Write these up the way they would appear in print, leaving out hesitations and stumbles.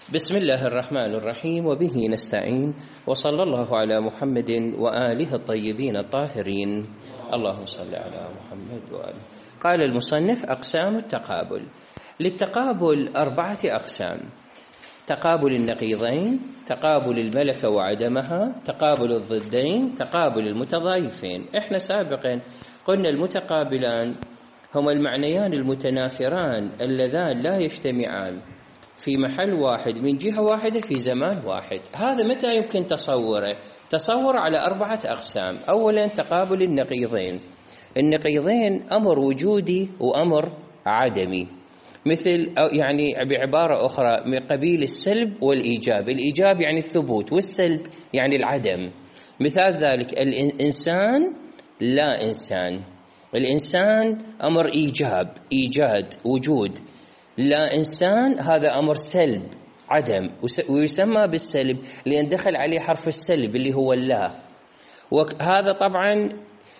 بسم الله الرحمن الرحيم، وبه نستعين، وصلى الله على محمد وآله الطيبين الطاهرين. اللهم صل على محمد وآله. قال المصنف: أقسام التقابل. للتقابل 4 أقسام: تقابل النقيضين، تقابل الملكة وعدمها، تقابل الضدين، تقابل المتضايفين. احنا سابقا قلنا المتقابلان هما المعنيان المتنافران اللذان لا يجتمعان في محل واحد من جهة واحدة في زمان واحد. هذا متى يمكن تصوره؟ تصور على 4 أقسام. أولا تقابل النقيضين. النقيضين أمر وجودي وأمر عدمي، مثل يعني بعبارة أخرى من قبيل السلب والإيجاب. الإيجاب يعني الثبوت، والسلب يعني العدم. مثال ذلك الإنسان لا إنسان. الإنسان أمر إيجاب، إيجاد، وجود. لا إنسان هذا أمر سلب، عدم، ويسمى بالسلب لأن دخل عليه حرف السلب اللي هو اللا. وهذا طبعا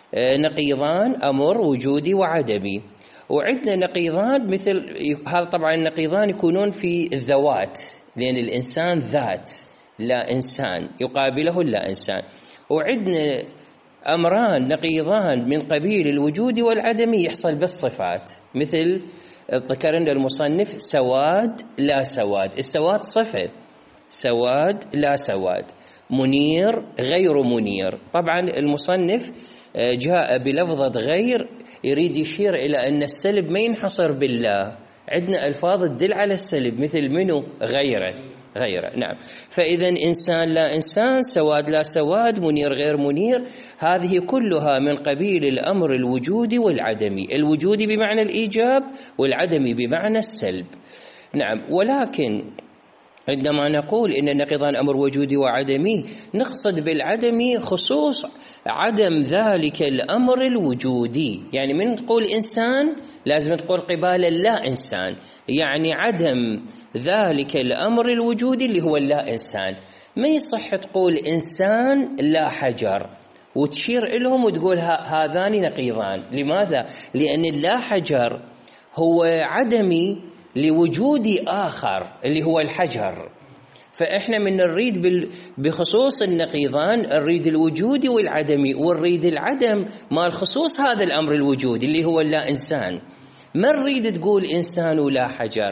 نقيضان، أمر وجودي وعدمي. وعندنا نقيضان مثل هذا، طبعا النقيضان يكونون في الذوات، لأن الإنسان ذات، لا إنسان يقابله لا إنسان. وعندنا أمران نقيضان من قبيل الوجود والعدم يحصل بالصفات، مثل ذكرنا المصنف سواد لا سواد. السواد صفة، سواد لا سواد. منير غير منير. طبعا المصنف جاء بلفظة غير يريد يشير إلى أن السلب ما ينحصر بالله، عندنا ألفاظ تدل على السلب مثل منو؟ غيره، غيره. نعم. فإذا إنسان لا إنسان، سواد لا سواد، منير غير منير، هذه كلها من قبيل الأمر الوجودي والعدمي. الوجودي بمعنى الإيجاب، والعدمي بمعنى السلب. نعم. ولكن عندما نقول إن النقيضان أمر وجودي وعدمي، نقصد بالعدمي خصوص عدم ذلك الأمر الوجودي. يعني من تقول إنسان لازم تقول قبال اللا إنسان، يعني عدم ذلك الأمر الوجودي اللي هو اللا إنسان. ما يصح تقول إنسان لا حجر وتشير إلهم وتقول هذان نقيضان. لماذا؟ لأن اللا حجر هو عدمي لوجود آخر اللي هو الحجر. فإحنا من نريد بخصوص النقيضان نريد الوجودي والعدمي، ونريد العدم مال خصوص هذا الأمر الوجودي اللي هو اللا إنسان. ما نريد تقول إنسان ولا حجر.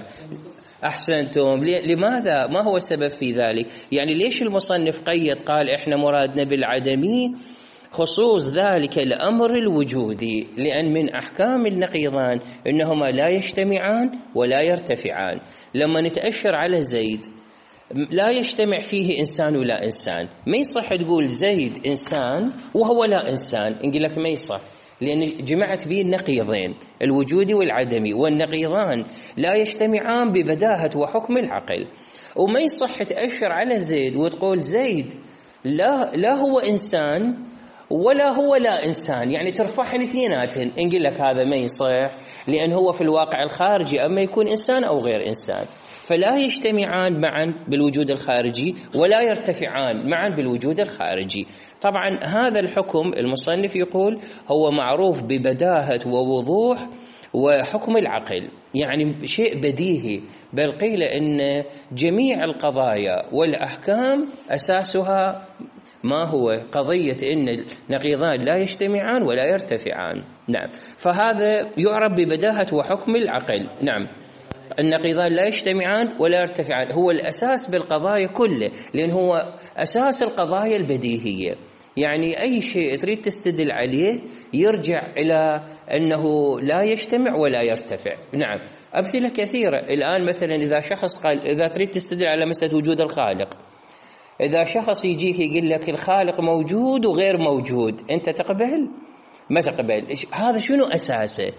أحسنتم. لماذا؟ ما هو السبب في ذلك؟ يعني ليش المصنف قيد قال إحنا مرادنا بالعدمي خصوص ذلك الأمر الوجودي؟ لأن من أحكام النقيضان إنهما لا يجتمعان ولا يرتفعان. لما نتأشر على زيد لا يجتمع فيه إنسان ولا إنسان. ما يصح تقول زيد إنسان وهو لا إنسان، نقول لك ما يصح، لأن جمعت به النقيضين الوجودي والعدمي، والنقيضان لا يجتمعان ببداهة وحكم العقل. وما يصح تأشر على زيد وتقول زيد لا هو إنسان ولا هو لا إنسان، يعني ترفعهن اثنيناتهن. نقول لك هذا ما يصح، لأن هو في الواقع الخارجي أما يكون إنسان أو غير إنسان، فلا يجتمعان معا بالوجود الخارجي ولا يرتفعان معا بالوجود الخارجي. طبعا هذا الحكم المصنف يقول هو معروف ببداهة ووضوح وحكم العقل، يعني شيء بديهي. بل قيل إن جميع القضايا والأحكام أساسها ما هو؟ قضية إن النقيضان لا يجتمعان ولا يرتفعان. نعم. فهذا يعرف ببداهة وحكم العقل. نعم. النقيضان لا يجتمعان ولا يرتفعان هو الأساس بالقضايا كله، لأن هو أساس القضايا البديهية. يعني أي شيء تريد تستدل عليه يرجع إلى أنه لا يجتمع ولا يرتفع. نعم. أمثلة كثيرة الآن. مثلا إذا شخص قال، إذا تريد تستدل على مسألة وجود الخالق، إذا شخص يجيك يقول لك الخالق موجود وغير موجود، أنت تقبل؟ ما تقبل. هذا شنو أساسه؟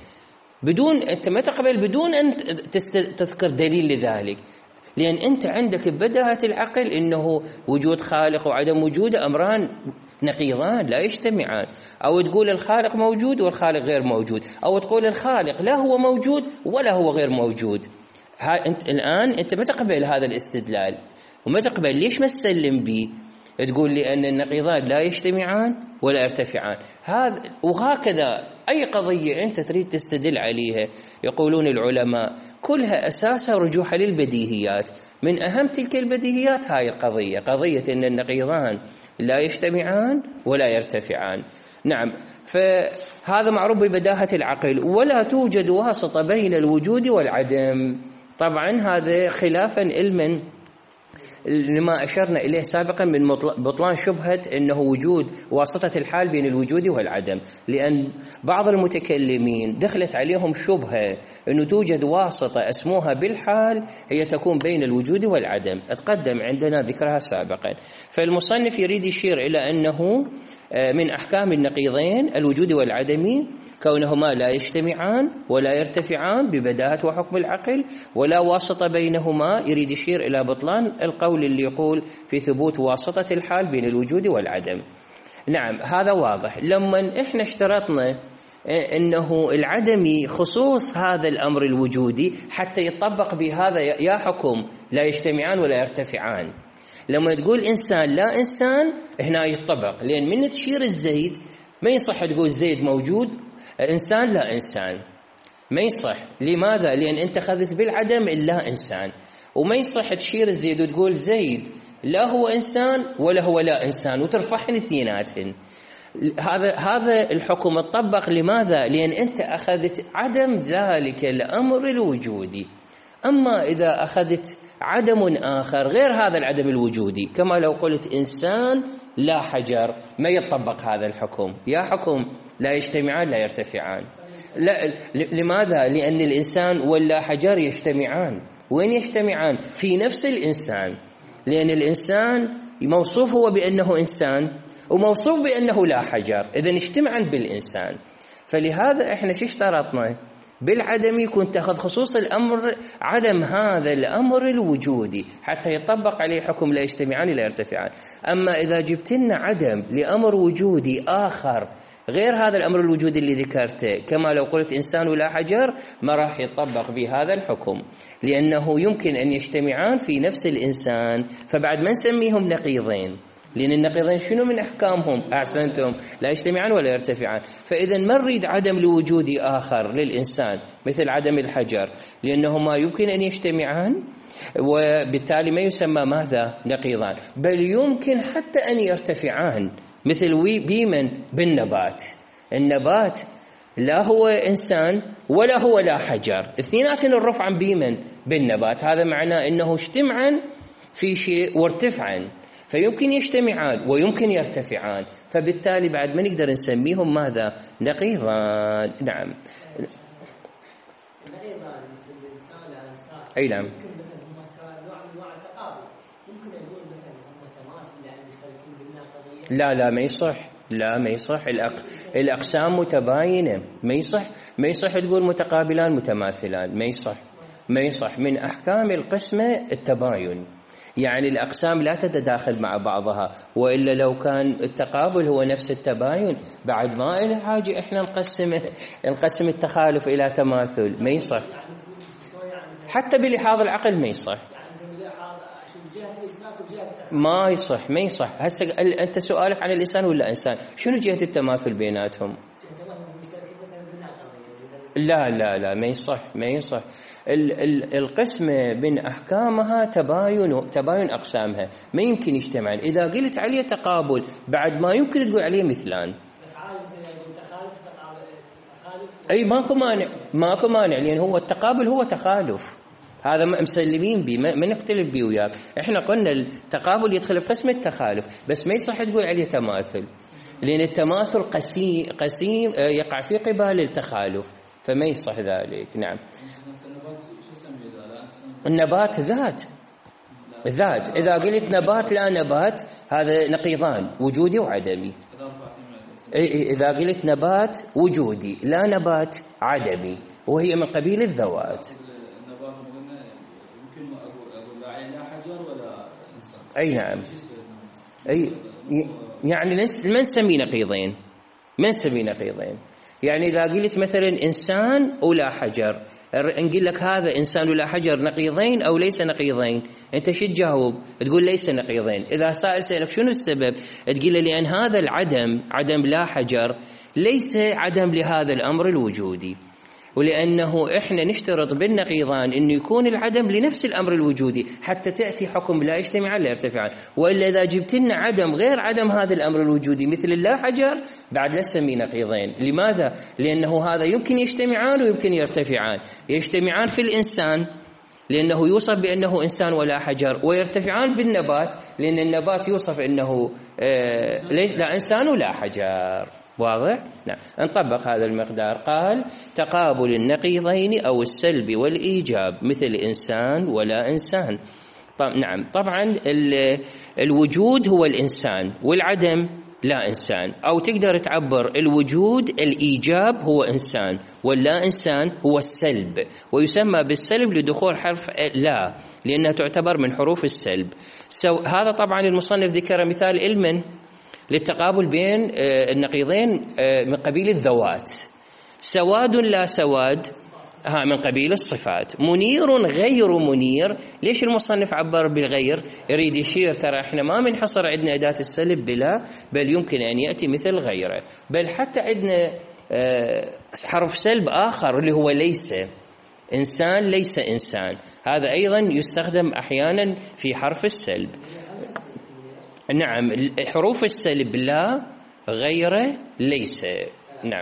أنت ما تقبل بدون أن تذكر دليل لذلك، لأن أنت عندك بداهة العقل إنه وجود خالق وعدم وجوده أمران نقيضان لا يجتمعان. أو تقول الخالق موجود والخالق غير موجود، أو تقول الخالق لا هو موجود ولا هو غير موجود. الآن أنت ما تقبل هذا الاستدلال وما تقبل. ليش ما تسلم به؟ تقول لي أن النقيضان لا يجتمعان ولا يرتفعان. وهكذا أي قضية أنت تريد تستدل عليها يقولون العلماء كلها أساسها رجوعها للبديهيات. من أهم تلك البديهيات هاي القضية، قضية أن النقيضان لا يجتمعان ولا يرتفعان. نعم، فهذا معروف ببداهة العقل. ولا توجد واسطة بين الوجود والعدم. طبعا هذا خلافا علما لما أشرنا إليه سابقا من بطلان شبهة أنه وجود واسطة الحال بين الوجود والعدم، لأن بعض المتكلمين دخلت عليهم شبهة أنه توجد واسطة اسموها بالحال هي تكون بين الوجود والعدم، أتقدم عندنا ذكرها سابقا. فالمصنف يريد يشير إلى أنه من أحكام النقيضين الوجود والعدم كونهما لا يجتمعان ولا يرتفعان ببداهة وحكم العقل، ولا واسطة بينهما. يريد يشير إلى بطلان القول اللي يقول في ثبوت واسطة الحال بين الوجود والعدم. نعم، هذا واضح. لما إحنا اشترطنا أنه العدمي خصوص هذا الأمر الوجودي حتى يطبق بهذا يا حكم لا يجتمعان ولا يرتفعان. لما تقول إنسان لا إنسان هنا يطبق، لأن من تشير الزيد ما يصح تقول زيد موجود إنسان لا إنسان، ما يصح. لماذا؟ لأن أنت أخذت بالعدم اللا إنسان، وما يصح تشير الزيد وتقول زيد لا هو إنسان ولا هو لا إنسان وترفعهن اثنيناتهن. هذا الحكم اتطبق. لماذا؟ لأن أنت أخذت عدم ذلك الأمر الوجودي. أما إذا أخذت عدم آخر غير هذا العدم الوجودي، كما لو قلت إنسان لا حجر، ما يطبق هذا الحكم، يا حكم لا يجتمعان لا يرتفعان. لا، لماذا؟ لأن الإنسان واللا حجر يجتمعان. وين يجتمعان؟ في نفس الإنسان، لأن الإنسان موصوف هو بأنه إنسان وموصوف بأنه لا حجر، إذن اجتمعان بالإنسان. فلهذا إحنا شو اشترطنا؟ بالعدم يكون تأخذ خصوص الأمر عدم هذا الأمر الوجودي حتى يطبق عليه حكم لا يجتمعان لا يرتفعان. أما إذا جبت لنا عدم لأمر وجودي آخر غير هذا الأمر الوجودي اللي ذكرته، كما لو قلت إنسان ولا حجر، ما راح يطبق بهذا الحكم، لأنه يمكن أن يجتمعان في نفس الإنسان، فبعد ما نسميهم نقيضين، لأن النقيضين شنو من أحكامهم؟ أحسنتم، لا يجتمعان ولا يرتفعان. فإذا ما نريد عدم لوجودي آخر للإنسان مثل عدم الحجر، لأنهما يمكن أن يجتمعان وبالتالي ما يسمى ماذا؟ نقيضان، بل يمكن حتى أن يرتفعان، مثل بيمن بالنبات. النبات لا هو إنسان ولا هو لا حجر، اثنيناتهم الرفعا بيمن بالنبات، هذا معناه أنه اجتمعا في شيء وارتفعا، فيمكن يجتمعان ويمكن يرتفعان، فبالتالي بعد ما نقدر نسميهم ماذا؟ نقيضان. نعم، نقيضان مثل الإنسان لا إنسان. أي نعم. ممكن مثلا هم نوع من أنواع التقابل، ممكن نقول مثلا هم تماثل يعني مشتركين بالنقضية. لا ما يصح، لا ما يصح. الأقسام متباينة، ما يصح تقول متقابلان متماثلان، ما يصح. من أحكام القسمة التباين، يعني الأقسام لا تتداخل مع بعضها، وإلا لو كان التقابل هو نفس التباين بعد ما إلى حاجة إحنا نقسم التخالف إلى تماثل، ما يصح. حتى بلحاظ العقل ما يصح، ما يصح. هسه أنت سؤالك عن الإنسان ولا إنسان، شنو جهة التماثل بيناتهم؟ لا ما يصح. القسمة بين أحكامها تباين أقسامها، ما يمكن يجتمعان. إذا قلت عليه تقابل بعد ما يمكن تقول عليه مثلان. أي ماكو مانع، لأن هو التقابل هو تخالف، هذا مسلمين به، ما نختلف به وياك. احنا قلنا التقابل يدخل بقسم التخالف، بس ما يصح تقول عليه تماثل، لأن التماثل قسيم يقع في قبال التخالف، فما يصح ذلك. نعم، النبات ذات. إذا قلت نبات لا نبات هذا نقيضان، وجودي وعدمي. إذا قلت نبات وجودي لا نبات عدمي، وهي من قبيل الذوات. أي نعم، أي يعني ما نسميه نقيضين. يعني إذا قلت مثلا إنسان ولا حجر، نقول لك هذا إنسان ولا حجر نقيضين أو ليس نقيضين، أنت شو تجاوب؟ تقول ليس نقيضين. إذا سائل سألك شنو السبب، تقول له لأن هذا العدم، عدم لا حجر، ليس عدم لهذا الأمر الوجودي، ولأنه إحنا نشترط بالنقيضان أنه يكون العدم لنفس الأمر الوجودي حتى تأتي حكم لا يجتمعان لا يرتفعان. وإلا إذا جبت لنا عدم غير عدم هذا الأمر الوجودي مثل اللا حجر بعد لا نسميه نقيضين. لماذا؟ لأنه هذا يمكن يجتمعان ويمكن يرتفعان. يجتمعان في الإنسان لأنه يوصف بأنه إنسان ولا حجر، ويرتفعان بالنبات لأن النبات يوصف أنه لا إنسان ولا حجر. واضح؟ نعم. نطبق هذا المقدار. قال تقابل النقيضين أو السلب والإيجاب مثل إنسان ولا إنسان. نعم. طبعا الوجود هو الإنسان والعدم لا إنسان، أو تقدر تعبر الوجود الإيجاب هو إنسان واللا إنسان هو السلب، ويسمى بالسلب لدخول حرف لا لأنها تعتبر من حروف السلب. هذا طبعا المصنف ذكر مثال علما للتقابل بين النقيضين من قبيل الذوات. سواد لا سواد من قبيل الصفات. منير غير منير. ليش المصنف عبر بالغير؟ يريد يشير ترى احنا ما منحصر عندنا أداة السلب بلا، بل يمكن أن يأتي مثل غيره، بل حتى عندنا حرف سلب آخر اللي هو ليس. إنسان ليس إنسان، هذا أيضا يستخدم أحيانا في حرف السلب. نعم. حروف السلب لا غير ليس. نعم.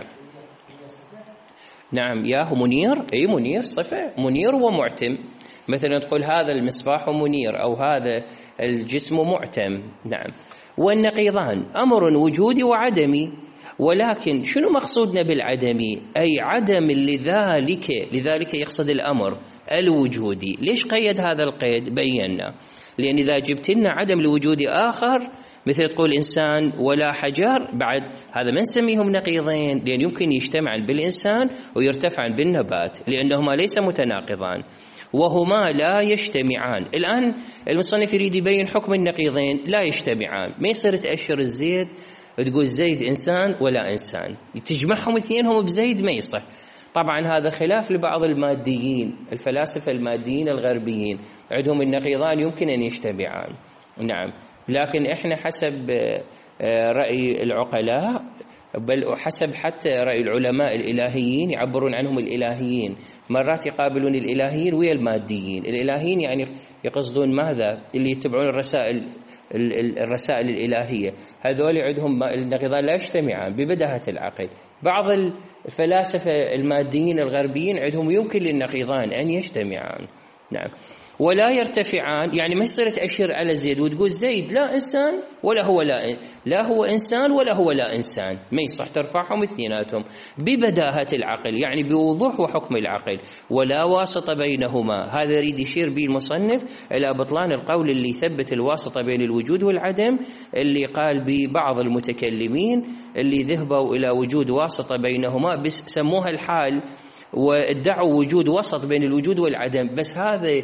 نعم. يا منير، أي منير صفة، منير ومعتم. مثلا تقول هذا المصباح منير أو هذا الجسم معتم. نعم. والنقيضان أمر وجودي وعدمي. ولكن شنو مقصودنا بالعدمي؟ أي عدم لذلك يقصد الأمر الوجودي. ليش قيد هذا القيد؟ بينا. لأن إذا جبت لنا عدم لوجودي آخر مثل تقول إنسان ولا حجر، بعد هذا ما نسميهم نقيضين، لأن يمكن يجتمعان بالإنسان ويرتفعان بالنبات لأنهما ليس متناقضان وهما لا يجتمعان. الآن المصنف يريد يبين حكم النقيضين لا يجتمعان. ما يصير تأشر الزيد وتقول زيد إنسان ولا إنسان، تجمعهم اثنينهم بزيد، ما يصح. طبعا هذا خلاف لبعض الماديين، الفلاسفة الماديين الغربيين عندهم النقيضان يمكن أن يجتمعان. نعم. لكن إحنا حسب رأي العقلاء، بل حسب حتى رأي العلماء الإلهيين يعبرون عنهم الإلهيين، مرات يقابلون الإلهيين ويا الماديين. الإلهيين يعني يقصدون ماذا؟ اللي يتبعون الرسائل الإلهية، هذول عندهم النقيضان لا يجتمعان ببداهة العقل. بعض الفلاسفة الماديين الغربيين عندهم يمكن للنقيضان أن يجتمعان. نعم. ولا يرتفعان، يعني ما يصير تأشير على زيد وتقول زيد لا إنسان ولا هو لا هو إنسان ولا هو لا إنسان، ما يصح ترفعهم اثنيناتهم ببداهة العقل، يعني بوضوح وحكم العقل، ولا واسطة بينهما. هذا يريد يشير به المصنف إلى بطلان القول اللي يثبت الواسطة بين الوجود والعدم، اللي قال ببعض المتكلمين اللي ذهبوا إلى وجود واسطة بينهما سموها الحال، وادعوا وجود وسط بين الوجود والعدم. بس هذا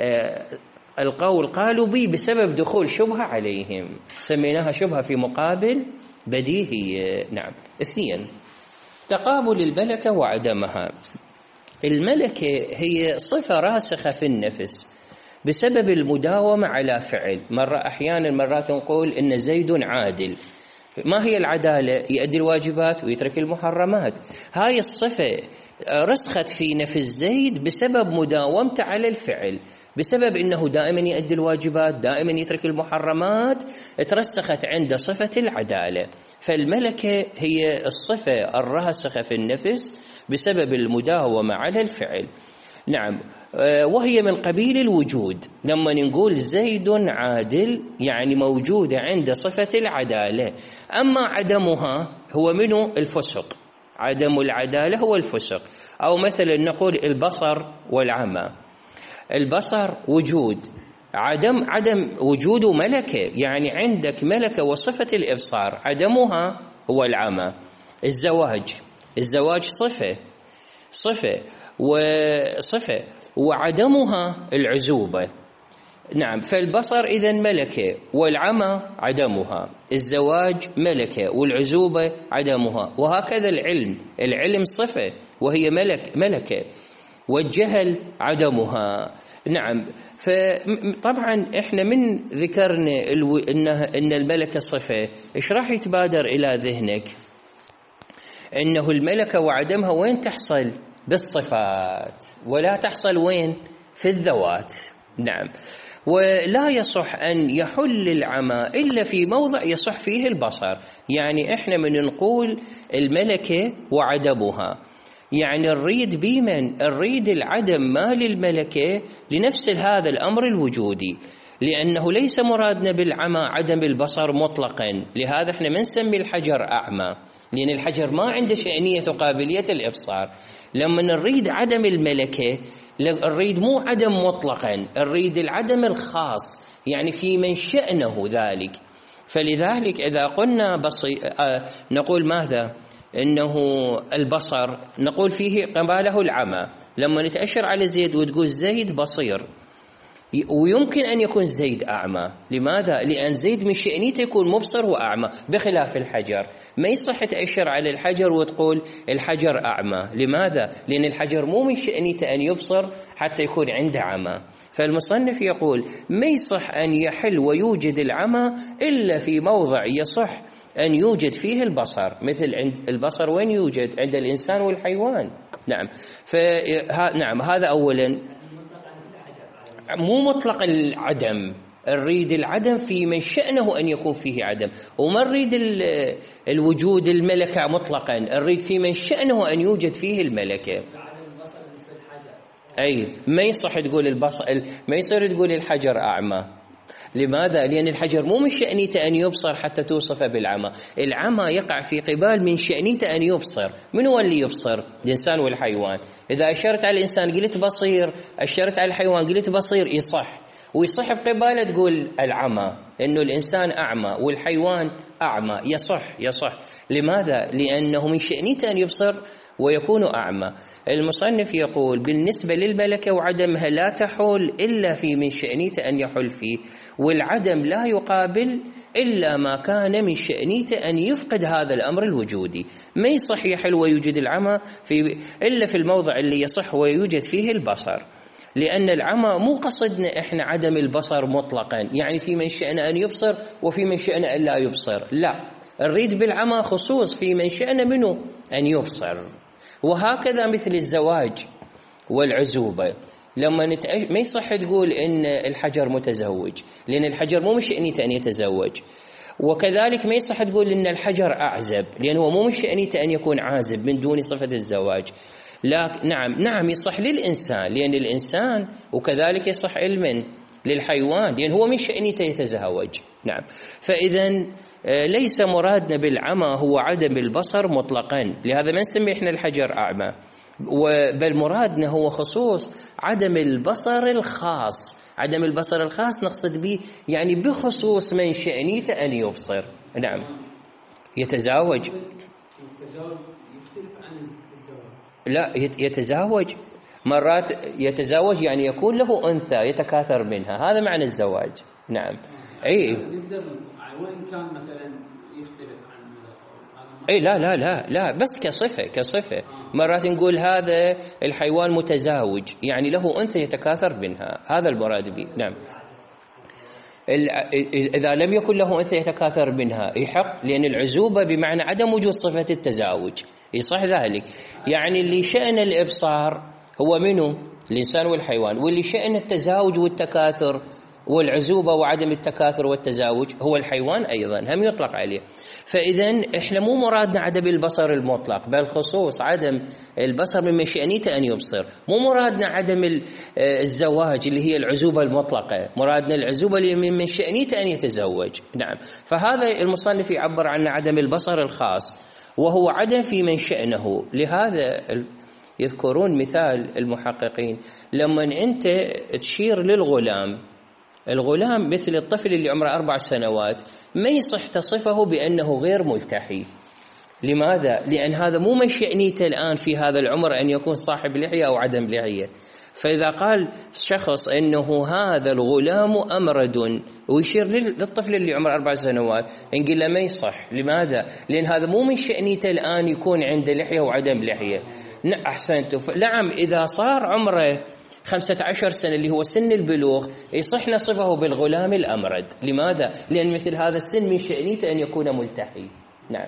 القول قالوا به بسبب دخول شبهة عليهم، سميناها شبهة في مقابل بديهية. نعم. اثنين، تقابل الملكة وعدمها. الملكة هي صفة راسخة في النفس بسبب المداومة على فعل. أحيانا مرات نقول إن زيد عادل. ما هي العدالة؟ يؤدي الواجبات ويترك المحرمات. هاي الصفة رسخت في نفس زيد بسبب مداومته على الفعل، بسبب أنه دائما يؤدي الواجبات، دائما يترك المحرمات، ترسخت عنده صفة العدالة. فالملكة هي الصفة الراسخة في النفس بسبب المداومة على الفعل. نعم. وهي من قبيل الوجود. لما نقول زيد عادل يعني موجودة عند صفة العدالة. أما عدمها هو منه الفسق، عدم العدالة هو الفسق. أو مثلا نقول البصر والعمى. البصر وجود، عدم وجوده ملكة، يعني عندك ملكة وصفة الإبصار، عدمها هو العمى. الزواج صفة وعدمها العزوبة. نعم. فالبصر إذن ملكة، والعمى عدمها، الزواج ملكة والعزوبة عدمها، وهكذا العلم صفة وهي ملكة، والجهل عدمها. نعم. فطبعا احنا من ذكرنا ان الملكة صفة، ايش راح يتبادر الى ذهنك؟ انه الملكة وعدمها وين تحصل؟ بالصفات، ولا تحصل وين؟ في الذوات. نعم. ولا يصح أن يحل العمى إلا في موضع يصح فيه البصر. يعني إحنا من نقول الملكة وعدمها، يعني نريد بمن؟ نريد العدم ما للملكة لنفس هذا الأمر الوجودي، لأنه ليس مرادنا بالعمى عدم البصر مطلقا. لهذا إحنا ما نسمي الحجر أعمى، لأن الحجر ما عنده شأنية وقابلية الإبصار. لما نريد عدم الملكة نريد مو عدم مطلقا، نريد العدم الخاص، يعني في من شأنه ذلك. فلذلك إذا قلنا نقول ماذا؟ إنه البصر نقول فيه قباله العمى. لما نتأشر على زيد وتقول زيد بصير، ويمكن أن يكون زيد أعمى. لماذا؟ لأن زيد من شأنيته يكون مبصر وأعمى، بخلاف الحجر. ما يصح تأشر على الحجر وتقول الحجر أعمى. لماذا؟ لأن الحجر مو من شأنيته أن يبصر حتى يكون عنده عمى. فالمصنف يقول ما يصح أن يحل ويوجد العمى إلا في موضع يصح أن يوجد فيه البصر، مثل عند البصر وين يوجد؟ عند الإنسان والحيوان. نعم. نعم. هذا أولا. مو مطلق العدم، نريد العدم في من شأنه أن يكون فيه عدم، وما نريد الوجود الملكة مطلقا، نريد في من شأنه أن يوجد فيه الملكة. أي ما يصح تقول البصر، ما يصير تقول الحجر أعمى. لماذا؟ لأن الحجر مو من شأنيته أن يبصر حتى توصف بالعمى. العمى يقع في قبال من شأنيته أن يبصر. من هو اللي يبصر؟ الإنسان والحيوان. إذا أشرت على الإنسان قلت بصير، أشرت على الحيوان قلت بصير، يصح. ويصح بقبالة تقول العمى، إنه الإنسان أعمى والحيوان أعمى، يصح. لماذا؟ لأنه من شأنيته أن يبصر ويكون أعمى. المصنف يقول بالنسبة للملكة وعدمها لا تحول إلا في من شأنيته أن يحل فيه، والعدم لا يقابل إلا ما كان من شأنيته أن يفقد هذا الأمر الوجودي. ما يصح يحل ويوجد العمى إلا في الموضع اللي يصح ويوجد فيه البصر، لأن العمى مو قصدنا إحنا عدم البصر مطلقا، يعني في من شأنه أن يبصر وفي من شأنه أن لا يبصر، لا، نريد بالعمى خصوص في من شأنه منه أن يبصر. وهكذا مثل الزواج والعزوبة. لما ما يصح تقول إن الحجر متزوج، لأن الحجر مو من شأنيته أن يتزوج. وكذلك ما يصح تقول إن الحجر أعزب، لأنه مو من شأنيته أن يكون عازب من دون صفة الزواج. لا، نعم يصح للإنسان، لأن الإنسان، وكذلك يصح علما للحيوان، لأن هو من شأنيته يتزوج. نعم. فإذا ليس مرادنا بالعمى هو عدم البصر مطلقا، لهذا ما نسمي إحنا الحجر أعمى، بل مرادنا هو خصوص عدم البصر الخاص. عدم البصر الخاص نقصد به يعني بخصوص من شأنيته أن يبصر. نعم. يتزاوج يختلف عن الزواج. لا، يتزاوج مرات، يتزاوج يعني يكون له أنثى يتكاثر منها، هذا معنى الزواج. نعم. أي نقدر وإن كان مثلا يختلف عن أي لا بس كصفة مرات نقول هذا الحيوان متزاوج، يعني له أنثى يتكاثر منها، هذا المراد به. نعم. إذا لم يكن له أنثى يتكاثر منها يحق، لأن العزوبة بمعنى عدم وجود صفة التزاوج، يصح ذلك. يعني اللي شأن الإبصار هو منه الإنسان والحيوان، واللي شأن التزاوج والتكاثر والعزوبة وعدم التكاثر والتزاوج هو الحيوان أيضا، هم يطلق عليه. فإذا إحنا مو مرادنا عدم البصر المطلق، بل خصوص عدم البصر من شأنيته أن يبصر. مو مرادنا عدم الزواج اللي هي العزوبة المطلقة، مرادنا العزوبة اللي من شأنيته أن يتزوج. نعم. فهذا المصنف يعبر عن عدم البصر الخاص، وهو عدم في من شأنه. لهذا يذكرون مثال المحققين، لما أنت تشير للغلام، الغلام مثل الطفل اللي عمره 4 سنوات، ما يصح تصفه بأنه غير ملتحي. لماذا؟ لأن هذا مو من شأنيته الآن في هذا العمر أن يكون صاحب لحية أو عدم لحية، فإذا قال شخص إنه هذا الغلام أمرد ويشير للطفل اللي عمره 4 سنوات، نقول له ما يصح. لماذا؟ لأن هذا مو من شأنيته الآن يكون عنده لحية وعدم لحية. أحسنت. نعم، إذا صار عمره 15 سنة اللي هو سن البلوغ يصح نصفه بالغلام الأمرد. لماذا؟ لأن مثل هذا السن من شأنيته أن يكون ملتحي. نعم.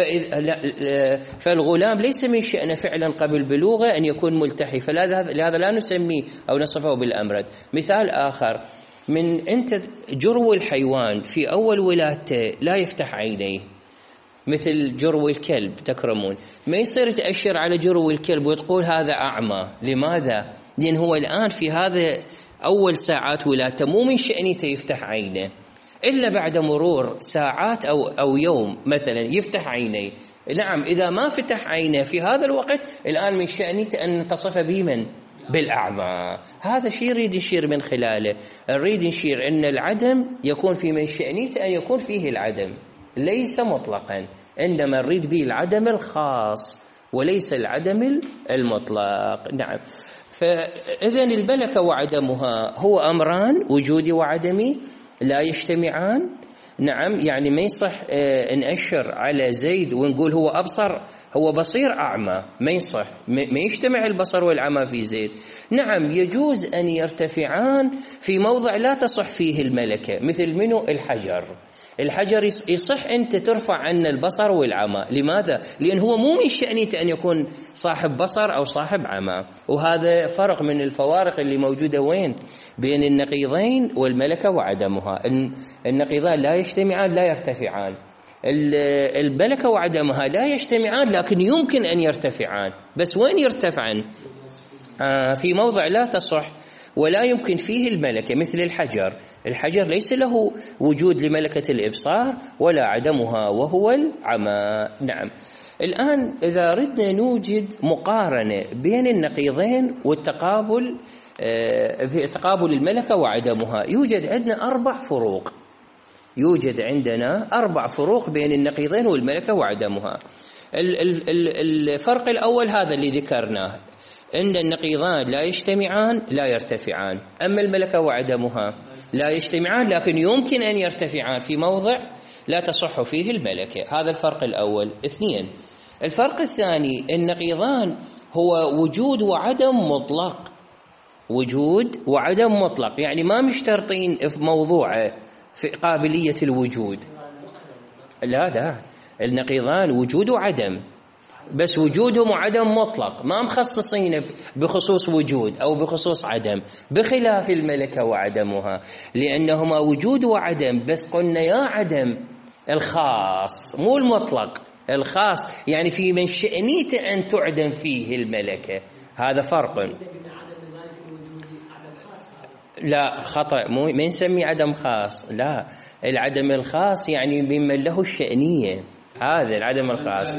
فالغلام ليس من شأنه فعلا قبل بلوغه أن يكون ملتحي، فلهذا لا نسميه أو نصفه بالأمرد. مثال آخر، من أنت جرو الحيوان في أول ولادته لا يفتح عينيه، مثل جرو الكلب تكرمون، ما يصير تأشر على جرو الكلب وتقول هذا أعمى. لماذا؟ لأن هو الآن في هذا أول ساعات ولادته مو من شأنيته يفتح عينه، إلا بعد مرور ساعات أو يوم مثلا يفتح عينيه. نعم، إذا ما فتح عينه في هذا الوقت الآن من شأنيته أن نتصف به من؟ بالأعمى. هذا شيء نريد نشير من خلاله، نريد نشير أن العدم يكون في من شأنيته أن يكون فيه العدم، ليس مطلقا، إنما نريد به العدم الخاص وليس العدم المطلق. نعم. فإذن الملكة وعدمها هو أمران، وجودي وعدمي، لا يجتمعان. نعم، يعني ما يصح نأشر على زيد ونقول هو أبصر، هو بصير أعمى، ما يصح، ما يجتمع البصر والعمى في زيد. نعم، يجوز أن يرتفعان في موضع لا تصح فيه الملكة، مثل منه الحجر يصح أنت ترفع عن البصر والعمى. لماذا؟ لأن هو مو من شأنيته أن يكون صاحب بصر أو صاحب عمى. وهذا فرق من الفوارق اللي موجودة وين؟ بين النقيضين والملكة وعدمها. النقيضان لا يجتمعان لا يرتفعان، الملكة وعدمها لا يجتمعان لكن يمكن أن يرتفعان، بس وين يرتفعان؟ في موضع لا تصح ولا يمكن فيه الملكة، مثل الحجر ليس له وجود لملكة الإبصار ولا عدمها وهو العمى. نعم. الآن إذا ردنا نوجد مقارنة بين النقيضين والتقابل في تقابل الملكة وعدمها، يوجد عندنا 4 فروق. يوجد عندنا 4 فروق بين النقيضين والملكة وعدمها. الفرق الأول هذا اللي ذكرناه، إن النقيضان لا يجتمعان لا يرتفعان، أما الملكة وعدمها لا يجتمعان لكن يمكن أن يرتفعان في موضع لا تصح فيه الملكة. هذا الفرق الأول. 2. الفرق الثاني، النقيضان هو وجود وعدم مطلق، وجود وعدم مطلق، يعني ما مشترطين في موضوعه في قابلية الوجود. لا، النقيضان وجود وعدم، بس وجودهم وعدم مطلق، ما مخصصين بخصوص وجود أو بخصوص عدم، بخلاف الملكة وعدمها لأنهما وجود وعدم، بس قلنا يا عدم الخاص مو المطلق، الخاص يعني في من شأنيته أن تعدم فيه الملكة. هذا فرق. لا، خطأ، ما نسمي عدم خاص، لا، العدم الخاص يعني ممن له الشأنية، هذا العدم الخاص.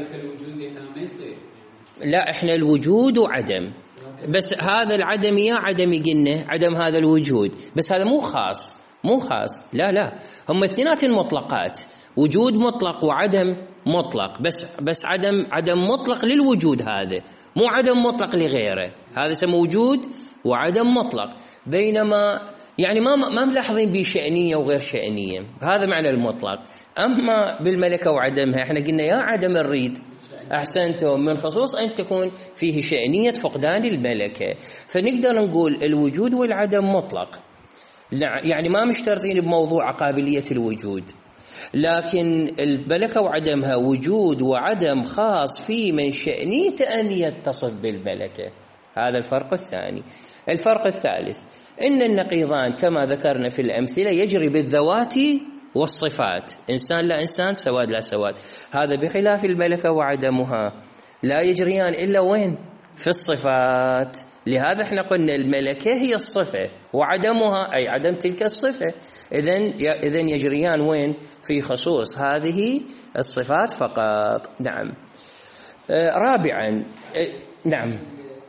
لا، احنا الوجود وعدم، بس هذا العدم يا عدم قلنا عدم هذا الوجود، بس هذا مو خاص، لا، هم الاثنين مطلقات، وجود مطلق وعدم مطلق، بس عدم مطلق للوجود، هذا مو عدم مطلق لغيره، هذا اسمه وجود وعدم مطلق. بينما يعني ما ملاحظين بشأنية وغير شأنية، هذا معنى المطلق. أما بالملكة وعدمها احنا قلنا يا عدم الريد، أحسنتم، من خصوص أن تكون فيه شأنية فقدان الملكة، فنقدر نقول الوجود والعدم مطلق، يعني ما مشترطين بموضوع قابلية الوجود، لكن الملكة وعدمها وجود وعدم خاص في من شأنيته أن يتصف بالملكة. هذا الفرق الثاني. الفرق الثالث، إن النقيضان كما ذكرنا في الأمثلة يجري بالذوات والصفات، إنسان لا إنسان، سواد لا سواد، هذا بخلاف الملكة وعدمها لا يجريان إلا وين؟ في الصفات. لهذا احنا قلنا الملكة هي الصفة وعدمها أي عدم تلك الصفة، إذن يجريان وين؟ في خصوص هذه الصفات فقط. نعم. رابعا، نعم،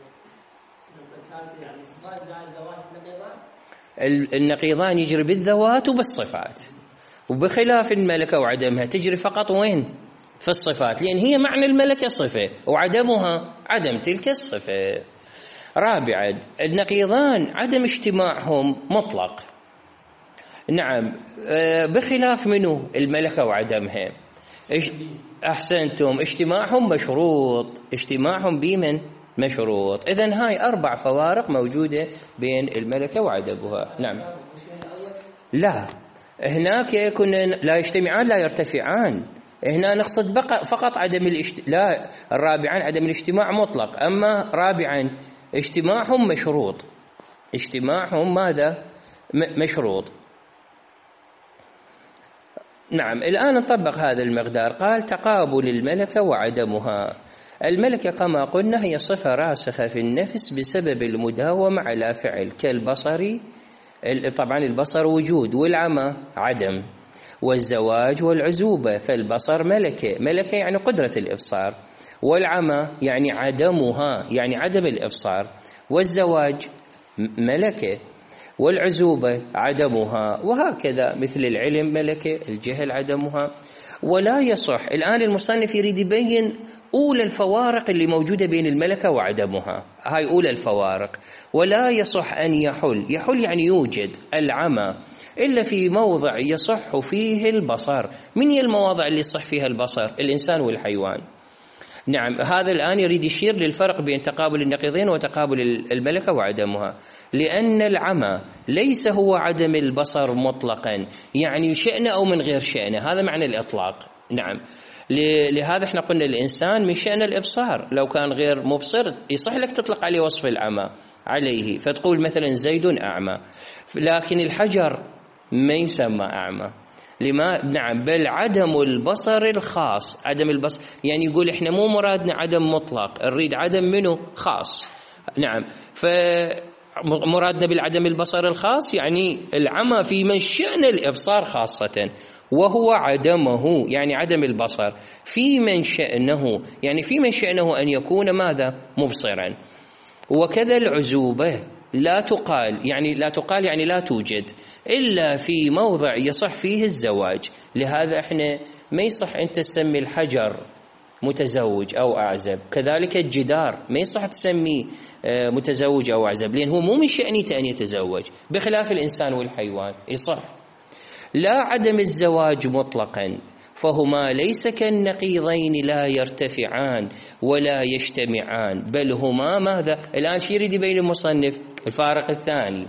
النقيضان يجري بالذوات وبالصفات، وبخلاف الملكة وعدمها تجري فقط وين؟ في الصفات، لأن هي معنى الملكة صفة وعدمها عدم تلك الصفة. رابعا النقيضان عدم اجتماعهم مطلق. نعم، بخلاف منه الملكة وعدمها. أحسنتم، اجتماعهم مشروط، اجتماعهم بمن مشروط. إذن هاي 4 فوارق موجودة بين الملكة وعدمها. نعم. لا، هناك كنا لا يجتمعان لا يرتفعان، هنا نقصد فقط عدم لا، الرابعا عدم الاجتماع مطلق، أما رابعا اجتماعهم مشروط، اجتماعهم ماذا مشروط. نعم، الآن نطبق هذا المقدار. قال تقابل الملكة وعدمها. الملكة كما قلنا هي صفة راسخة في النفس بسبب المداومة على فعل، كالبصر، طبعا البصر وجود، والعمى عدم، والزواج والعزوبة، فالبصر ملكة يعني قدرة الإبصار، والعمى يعني عدمها يعني عدم الإبصار، والزواج ملكة، والعزوبة عدمها، وهكذا مثل العلم ملكة، الجهل عدمها. ولا يصح، الآن المصنف يريد يبين أولى الفوارق اللي موجودة بين الملكة وعدمها، هاي أولى الفوارق. ولا يصح أن يحل يعني يوجد العمى إلا في موضع يصح فيه البصر. من هي المواضع اللي يصح فيها البصر؟ الإنسان والحيوان. نعم، هذا الآن يريد يشير للفرق بين تقابل النقيضين وتقابل الملكة وعدمها، لأن العمى ليس هو عدم البصر مطلقا، يعني شأنه أو من غير شأنه، هذا معنى الإطلاق. نعم، لهذا احنا قلنا الإنسان من شأن الإبصار، لو كان غير مبصر يصح لك تطلق عليه وصف العمى عليه، فتقول مثلا زيد أعمى، لكن الحجر ما يسمى أعمى. لما؟ نعم، بل عدم البصر الخاص، عدم البصر يعني يقول احنا مو مرادنا عدم مطلق، نريد عدم منه خاص. نعم، فمرادنا بالعدم البصر الخاص يعني العمى في من شأن الإبصار خاصة، وهو عدمه يعني عدم البصر في من شأنه، يعني في من شأنه أن يكون ماذا؟ مبصرا. وكذا العزوبة لا تقال يعني لا توجد إلا في موضع يصح فيه الزواج. لهذا احنا ما يصح أن تسمي الحجر متزوج أو أعزب، كذلك الجدار ما يصح تسميه متزوج أو أعزب، لأن هو مو من شأنه أن يتزوج، بخلاف الإنسان والحيوان يصح. لا عدم الزواج مطلقا، فهما ليس كالنقيضين لا يرتفعان ولا يجتمعان، بل هما ماذا؟ الآن شو يريد يبين المصنف؟ الفارق الثاني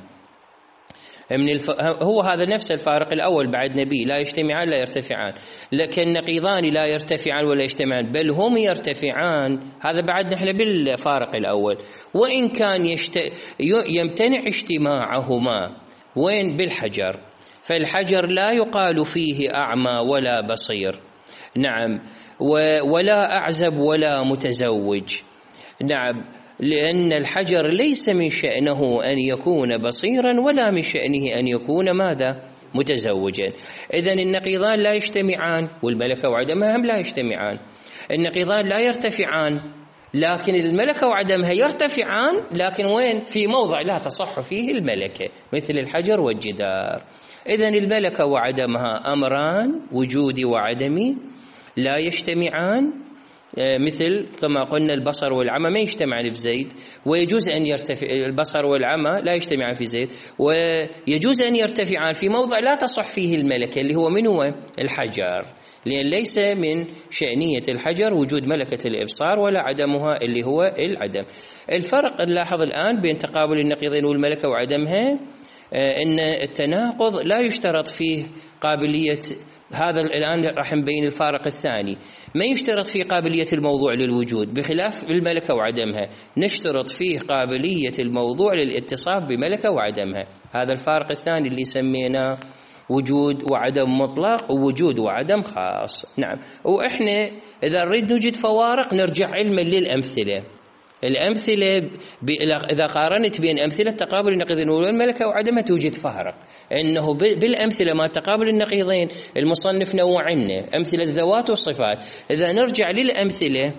هو هذا نفس الفارق الأول بعد نبي، لا يجتمعان لا يرتفعان، لكن النقيضان لا يرتفعان ولا يجتمعان بل هم يرتفعان، هذا بعد نحن بالفارق الأول. وإن كان يمتنع اجتماعهما، وين؟ بالحجر، فالحجر لا يقال فيه أعمى ولا بصير. نعم، ولا أعزب ولا متزوج. نعم، لأن الحجر ليس من شأنه أن يكون بصيرا ولا من شأنه أن يكون ماذا؟ متزوجا. إذن النقيضان لا يجتمعان، والملكة وعدمها هم لا يجتمعان. النقيضان لا يرتفعان، لكن الملكة وعدمها يرتفعان، لكن وين؟ في موضع لا تصح فيه الملكة، مثل الحجر والجدار. إذن الملكة وعدمها أمران، وجودي وعدمي، لا يجتمعان، مثل كما قلنا البصر والعمى ما يجتمعان بزيد، ويجوز أن يرتفع البصر والعمى لا يجتمعان في زيد، ويجوز أن يرتفعان في موضع لا تصح فيه الملكة اللي هو من هو؟ الحجر، لأن ليس من شأنية الحجر وجود ملكة الإبصار ولا عدمها اللي هو العدم. الفرق نلاحظ الآن بين تقابل النقيضين والملكة وعدمها أن التناقض لا يشترط فيه قابلية، هذا الآن راح نبين الفارق الثاني، ما يشترط فيه قابلية الموضوع للوجود، بخلاف الملكة وعدمها نشترط فيه قابلية الموضوع للاتصاف بملكة وعدمها. هذا الفارق الثاني اللي سميناه وجود وعدم مطلق ووجود وعدم خاص. نعم، وإحنا إذا نريد نوجد فوارق نرجع علما للأمثلة. الأمثلة إذا قارنت بين أمثلة تقابل النقيضين والملكة وعدمها توجد فارق، إنه بالأمثلة ما تقابل النقيضين المصنف نوعنا أمثلة الذوات والصفات. إذا نرجع للأمثلة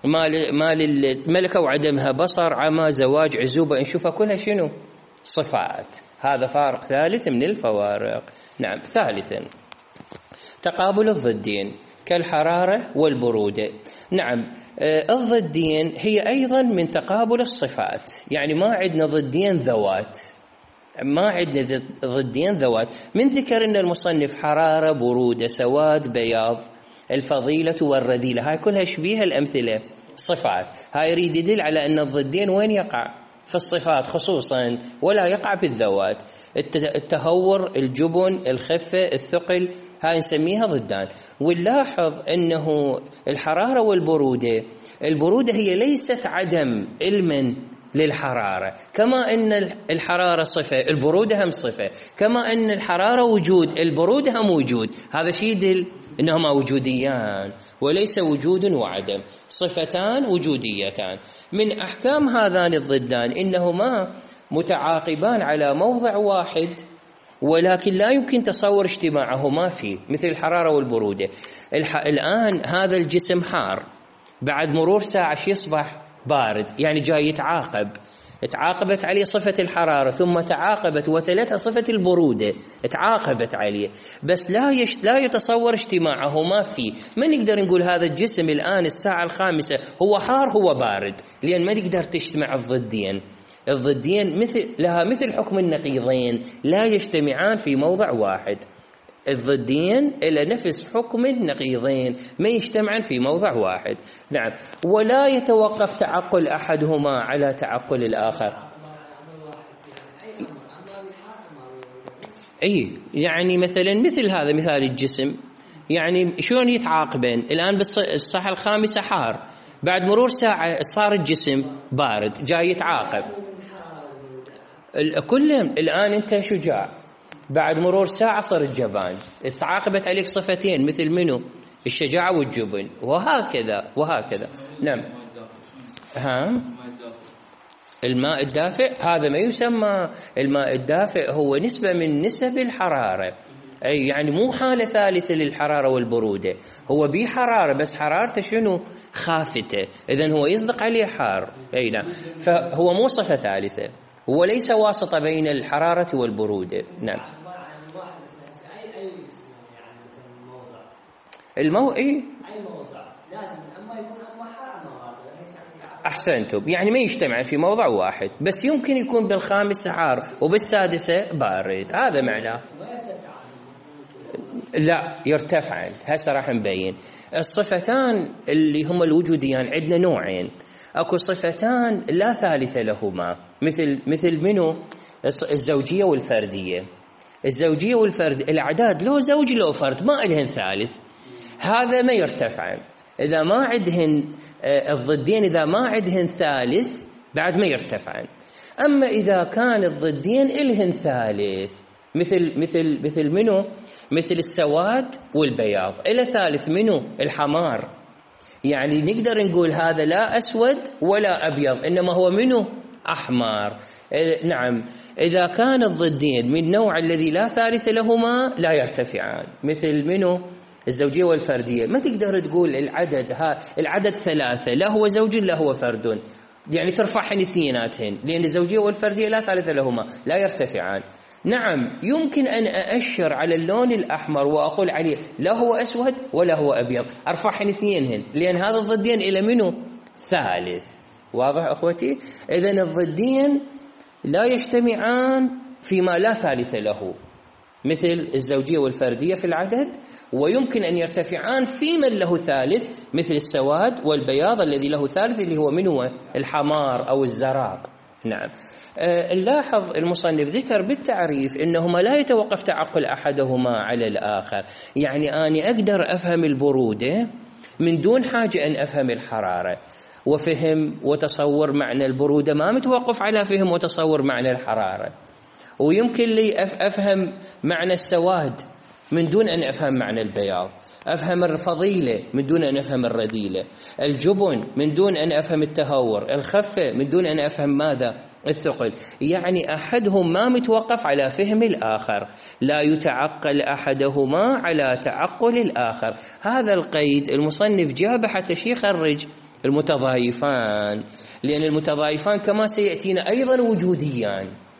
ما للملكة وعدمها بصر عمى زواج عزوبة نشوفها كلها شنو؟ صفات. هذا فارق ثالث من الفوارق. نعم. ثالثا تقابل الضدين. كالحرارة والبرودة. نعم، الضدين هي أيضا من تقابل الصفات، يعني ما عندنا ضدين ذوات، ما عندنا ضدين ذوات. من ذكر أن المصنف حرارة، برودة، سواد، بياض، الفضيلة والرذيلة، هاي كلها شبيهة الأمثلة صفات. هاي يريد يدل على أن الضدين وين يقع؟ في الصفات خصوصا، ولا يقع في الذوات. التهور، الجبن، الخفة، الثقل، هاي نسميها ضدان. ونلاحظ أنه الحرارة والبرودة، البرودة هي ليست عدم علما للحرارة، كما أن الحرارة صفة البرودة هم صفة، كما أن الحرارة وجود البرودة هم وجود. هذا شيء يدل أنهما وجوديان وليس وجود وعدم، صفتان وجوديتان. من أحكام هذان الضدان إنهما متعاقبان على موضع واحد، ولكن لا يمكن تصور اجتماعهما فيه، مثل الحرارة والبرودة. الآن هذا الجسم حار، بعد مرور ساعة يصبح بارد، يعني جاي يتعاقب، تعاقبت عليه صفة الحرارة ثم تعاقبت وتلتها صفة البرودة، تعاقبت عليه، بس لا يتصور اجتماعهما فيه. ما نقدر نقول هذا الجسم الآن الساعة 5 هو حار هو بارد، لأن ما تقدر تجتمع الضدين. الضدين مثل حكم النقيضين، لا يجتمعان في موضع واحد. الضدين إلى نفس حكم النقيضين، ما يجتمعان في موضع واحد. نعم، ولا يتوقف تعقل أحدهما على تعقل الآخر. يعني مثل هذا مثال الجسم، يعني شلون يتعاقبين؟ الآن بالصحة 5 حار، بعد مرور ساعة صار الجسم بارد، جاي يتعاقب. كلهم الآن أنت شجاع، بعد مرور ساعة صرت جبان، تعاقبت عليك صفتين مثل منو؟ الشجاعة والجبن، وهكذا. نعم. الماء الدافئ هذا ما يسمى الماء الدافئ، هو نسبة من نسب الحرارة، أي يعني مو حالة ثالثة للحرارة والبرودة، هو بيه حرارة بس حرارته شنو؟ خافتة، إذن هو يصدق عليه حار. أي نعم، فهو مو صفة ثالثة، هو ليس واسطة بين الحرارة والبرودة. نعم. أي موضع لازم أما يكون حار أما بارد. أحسنتم، يعني ما يجتمع في موضع واحد، بس يمكن يكون بالخامسة حار وبالسادسة بارد، هذا معناه. لا يرتفعان، هسه راح نبين. الصفتان اللي هم الوجوديان عندنا نوعين، اكو صفتان لا ثالث لهما، مثل منو؟ الزوجية والفردية. الزوجية والفرد، الأعداد لو زوج لو فرد ما إلهن ثالث، هذا ما يرتفعان. إذا ما عندهن الضدين، إذا ما عندهن ثالث بعد ما يرتفعان. أما إذا كان الضدين إلهن ثالث، مثل منو؟ مثل السواد والبياض، إلى ثالث منو؟ الحمار. يعني نقدر نقول هذا لا أسود ولا أبيض، إنما هو منو؟ أحمر. نعم، إذا كان الضدين من نوع الذي لا ثالث لهما لا يرتفعان، مثل منو؟ الزوجية والفردية. ما تقدر تقول العدد 3 لا هو زوج لا هو فرد، يعني ترفعهن اثنيناتهن، لأن الزوجية والفردية لا ثالث لهما، لا يرتفعان. نعم، يمكن أن أأشر على اللون الأحمر وأقول عليه لا هو أسود ولا هو أبيض، أرفعهن اثنينهن، لأن هذا الضدين إلى منه؟ ثالث. واضح أخوتي؟ إذن الضدين لا يجتمعان فيما لا ثالث له، مثل الزوجية والفردية في العدد، ويمكن أن يرتفعان في من له ثالث، مثل السواد والبياض الذي له ثالث اللي هو من هو؟ الحمار أو الزراق. نعم. نلاحظ المصنف ذكر بالتعريف إنهما لا يتوقف تعقل أحدهما على الآخر، يعني أنا أقدر أفهم البرودة من دون حاجة أن أفهم الحرارة، وفهم وتصور معنى البرودة ما متوقف على فهم وتصور معنى الحرارة، ويمكن لي أفهم معنى السواد من دون أن أفهم معنى البياض، أفهم الفضيلة من دون أن أفهم الرذيلة، الجبن من دون أن أفهم التهور، الخفة من دون أن أفهم ماذا؟ الثقل. يعني أحدهم ما متوقف على فهم الآخر، لا يتعقل أحدهما على تعقل الآخر. هذا القيد المصنف جابه حتى يخرج المتضايفان، لأن المتضايفان كما سيأتينا أيضا وجوديان،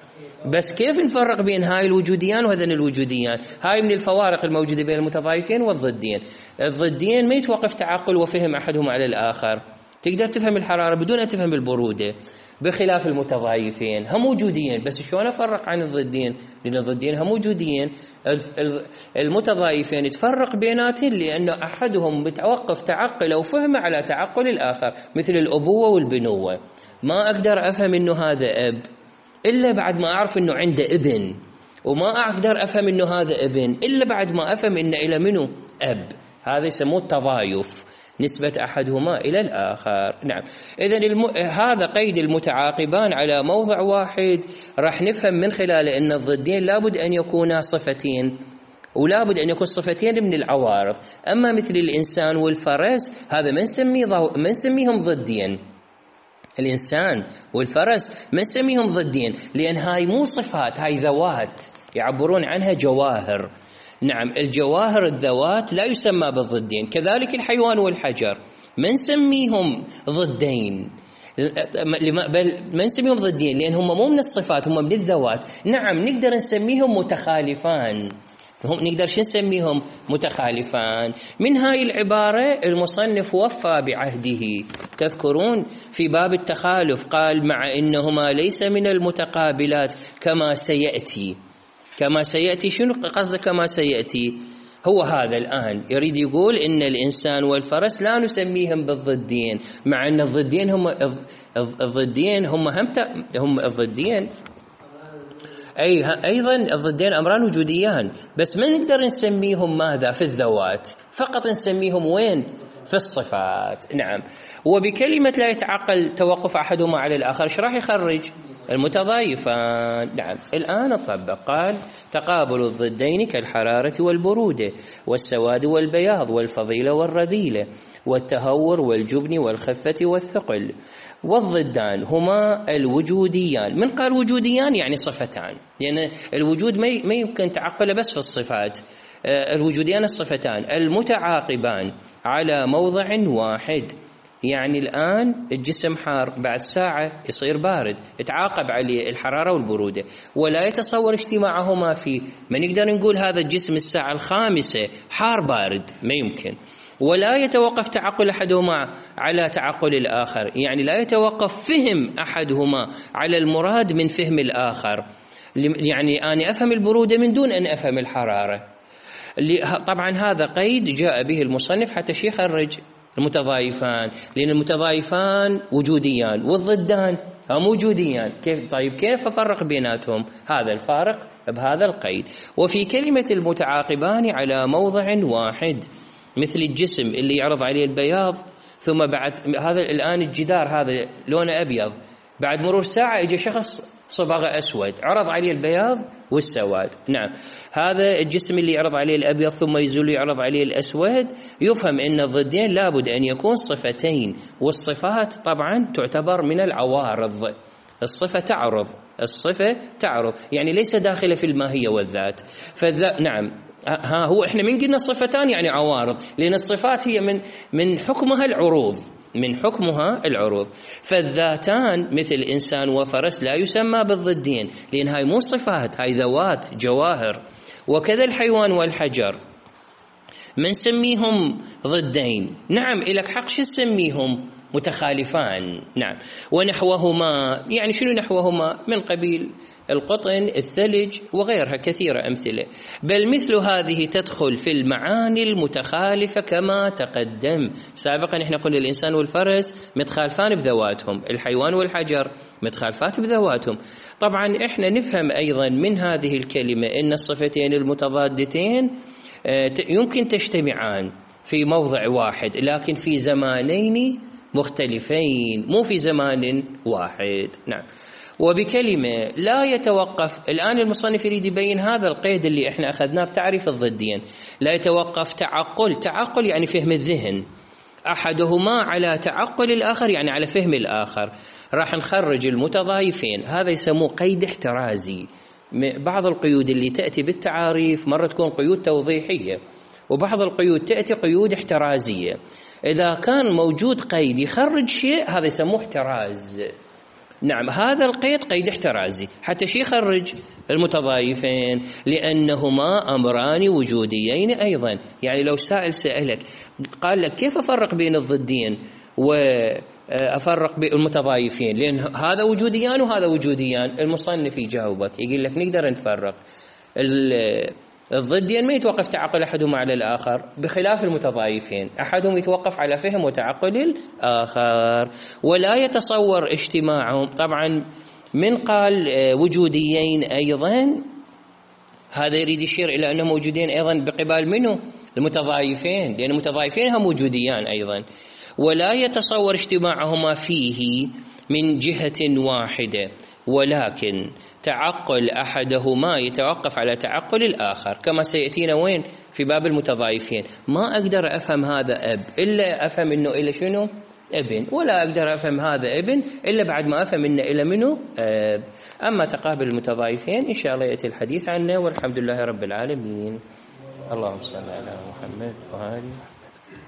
بس كيف نفرق بين هاي الوجوديان وهذين الوجوديان؟ هاي من الفوارق الموجودة بين المتضايفين والضدين. الضدين ما يتوقف تعقل وفهم أحدهم على الآخر، تقدر تفهم الحرارة بدون أن تفهم البرودة، بخلاف المتضايفين هم وجوديين. بس شلون أفرق عن الضدين؟ لأن الضدين هم وجوديين، المتضايفين تفرق بيناتهم لأن أحدهم متوقف تعقله وفهمه على تعقل الآخر، مثل الأبوة والبنوة. ما أقدر أفهم إنه هذا أب إلا بعد ما أعرف إنه عنده ابن، وما أقدر أفهم إنه هذا ابن إلا بعد ما أفهم إنه إلى منه أب. هذا يسموه التضايف، نسبة أحدهما إلى الآخر. نعم، إذن هذا قيد المتعاقبان على موضع واحد. راح نفهم من خلاله أن الضدين لابد أن يكونا صفتين، ولابد أن يكون صفتين من العوارض. أما مثل الإنسان والفرس هذا ما نسميهم ضدين. الإنسان والفرس ما نسميهم ضدين، لأن هاي مو صفات، هاي ذوات يعبرون عنها جواهر. نعم، الجواهر الذوات لا يسمى بالضدين. كذلك الحيوان والحجر ما نسميهم ضدين، بل ما نسميهم ضدين لأن هم مو من الصفات، هم من الذوات. نعم، نقدر نسميهم متخالفان. نقدر شو نسميهم؟ متخالفان. من هاي العبارة المصنف وفى بعهده. تذكرون في باب التخالف قال مع إنهما ليس من المتقابلات كما سيأتي. كما سيأتي شنو قصده كما سيأتي؟ هو هذا الآن يريد يقول إن الإنسان والفرس لا نسميهم بالضدين، مع أن الضدين هم الضدين أيضا الضدين أمران وجوديان، بس ما نقدر نسميهم ماذا في الذوات، فقط نسميهم وين؟ في الصفات. نعم، وبكلمة لا يتعقل توقف أحدهما على الآخر ايش راح يخرج؟ المتضايفان. نعم، الآن نطبق. قال تقابل الضدين كالحرارة والبرودة والسواد والبياض والفضيلة والرذيلة والتهور والجبن والخفة والثقل. والضدان هما الوجوديان. من قال وجوديان يعني صفتان، لأن يعني الوجود ما يمكن تعقله بس في الصفات. الوجوديان الصفتان المتعاقبان على موضع واحد. يعني الآن الجسم حار، بعد ساعة يصير بارد، يتعاقب عليه الحرارة والبرودة، ولا يتصور اجتماعهما فيه. ما نقدر نقول هذا الجسم الساعة 5 حار بارد، ما يمكن. ولا يتوقف تعقل أحدهما على تعقل الآخر، يعني لا يتوقف فهم أحدهما على المراد من فهم الآخر. يعني أنا أفهم البرودة من دون أن أفهم الحرارة. طبعا هذا قيد جاء به المصنف حتى يخرج المتضايفان، لأن المتضايفان وجوديان والضدان هم وجوديان. كيف أفرق بيناتهم؟ هذا الفارق بهذا القيد. وفي كلمة المتعاقبان على موضع واحد، مثل الجسم اللي يعرض عليه البياض، ثم بعد هذا الآن الجدار هذا لونه أبيض، بعد مرور ساعة يجي شخص صبغه أسود عرض عليه البياض والسواد. نعم، هذا الجسم اللي يعرض عليه الأبيض ثم يزول يعرض عليه الأسود، يفهم أن الضدين لابد أن يكون صفتين، والصفات طبعا تعتبر من العوارض. الصفة تعرض يعني ليس داخلة في الماهية والذات. نعم، هو احنا من قلنا صفتان يعني عوارض، لأن الصفات هي من حكمها العروض. فالذاتان مثل إنسان وفرس لا يسمى بالضدين، لأن هاي مو صفات، هاي ذوات جواهر. وكذا الحيوان والحجر من سميهم ضدين. نعم، إلك حق شو سميهم؟ متخالفان. نعم، ونحوهما يعني شنو نحوهما؟ من قبيل القطن، الثلج وغيرها كثيرة أمثلة. بل مثل هذه تدخل في المعاني المتخالفة كما تقدم سابقا. احنا قلنا الإنسان والفرس متخالفان بذواتهم، الحيوان والحجر متخالفات بذواتهم. طبعا احنا نفهم أيضا من هذه الكلمة أن الصفتين المتضادتين يمكن تجتمعان في موضع واحد، لكن في زمانين مختلفين، مو في زمان واحد. نعم، وبكلمة لا يتوقف. الآن المصنف يريد يبين هذا القيد اللي احنا أخذناه بتعريف الضدين. لا يتوقف تعقل يعني فهم الذهن أحدهما على تعقل الآخر، يعني على فهم الآخر. راح نخرج المتضايفين، هذا يسموه قيد احترازي. بعض القيود اللي تأتي بالتعاريف مرة تكون قيود توضيحية، وبعض القيود تأتي قيود احترازية. إذا كان موجود قيد يخرج شيء هذا يسموه احتراز. نعم هذا القيد قيد احترازي حتى شي يخرج المتضايفين، لأنهما أمران وجوديين أيضا. يعني لو سائل سألك قال لك كيف أفرق بين الضدين وأفرق بين المتضايفين، لأن هذا وجوديان وهذا وجوديان، المصنف يجاوبك يقول لك نقدر نفرق الضدين ما يتوقف تعقل أحدهما على الآخر، بخلاف المتضايفين أحدهم يتوقف على فهم وتعقل الآخر ولا يتصور اجتماعهم. طبعا من قال وجوديين أيضا هذا يريد يشير إلى أنهم موجودين أيضا بقبال منه المتضايفين، لأن المتضايفين هم وجوديان أيضا. ولا يتصور اجتماعهما فيه من جهة واحدة، ولكن تعقل أحدهما يتوقف على تعقل الآخر، كما سيأتينا وين في باب المتضايفين. ما أقدر أفهم هذا أب إلا أفهم إنه إلى شنو ابن، ولا أقدر أفهم هذا ابن إلا بعد ما أفهم إنه إلى منه أب. أما تقابل المتضايفين إن شاء الله يأتي الحديث عنه، والحمد لله رب العالمين. اللهم صل على محمد وآله.